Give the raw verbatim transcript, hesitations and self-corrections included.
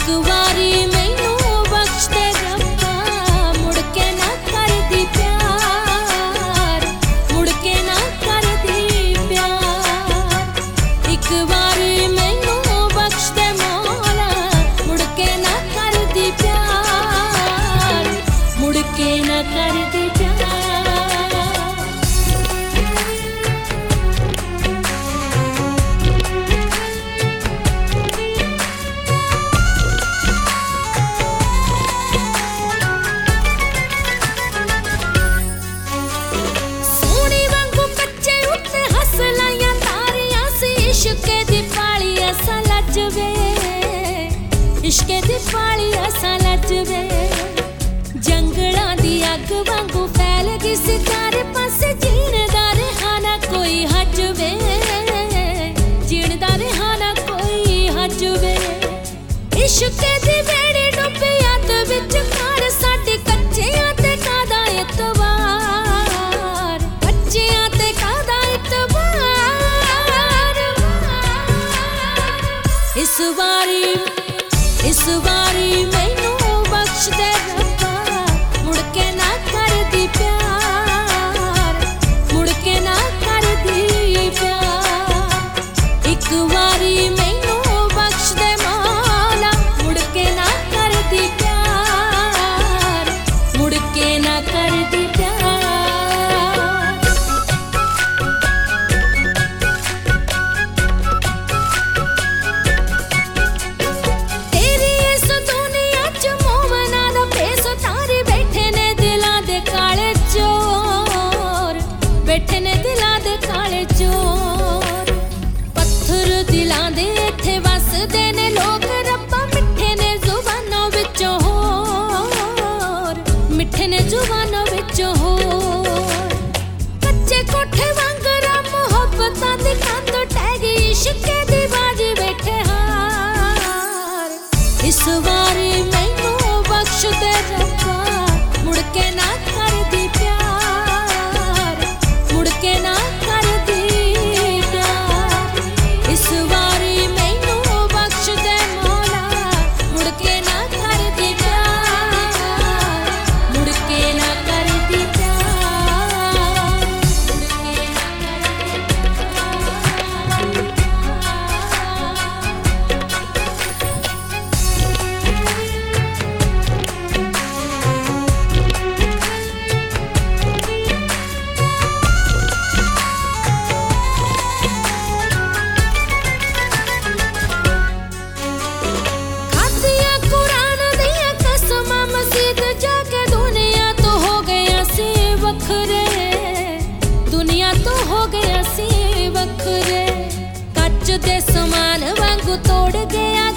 एक वारी मैनू बख्श दे रब्बा, मुड़ के ना कर दी प्यार, मुड़ के ना कर दी प्यार। एक वारी मैनू बख्श दे मौला, मुड़ के ना कर दी प्यार, मुड़ के ना कर दी प्यार। इश्के दी पाली असां लजवे, जंगलां दी अग वांगू फैल गई सी चारे पासे, जीण दा रहा ना कोई हजवे, जीण दा रहा ना कोई हजवे। इश्के दी बेड़ी डुबी अत विच कार, साडे कच्चियां ते कादा इतवार, कच्चियां ते कादा इतवार। इस वारी इस वारी मैनू बख्श दे रब्बा, मुड़ के ना कर दी प्यार, मुड़ के ना कर दी प्यार। एक वारी मैनू बख्श दे मौला, मुड़ के ना कर दी प्यार, मुड़ के ना कर दी प्यार। बैठे ने दिलां दे काले चोर, पत्थर दिलां दे इत्थे वसदे ने लोग, रब्बा मिठे ने जुबानों विचों होर, मिठे ने जुबानों विचों होर। कच्चे कोठे वांगरा मुहब्बतां दी कंध टह गई, इश्के दी बाजी बैठे हार। इस वारी मैनू बख्श दे रब्बा, मुड़ के ना कर दी प्यार, मुड़ के ना कर दी प्यार। इस वारी मैनू बख्श दे मौला, मुड़ के ना कर दी प्यार, मुड़ के ना कर दी प्यार, मुड़ के ना कर दी दुनिया तो हो गया सी वखरे, कच्च दे समान वांगू तोड़ गया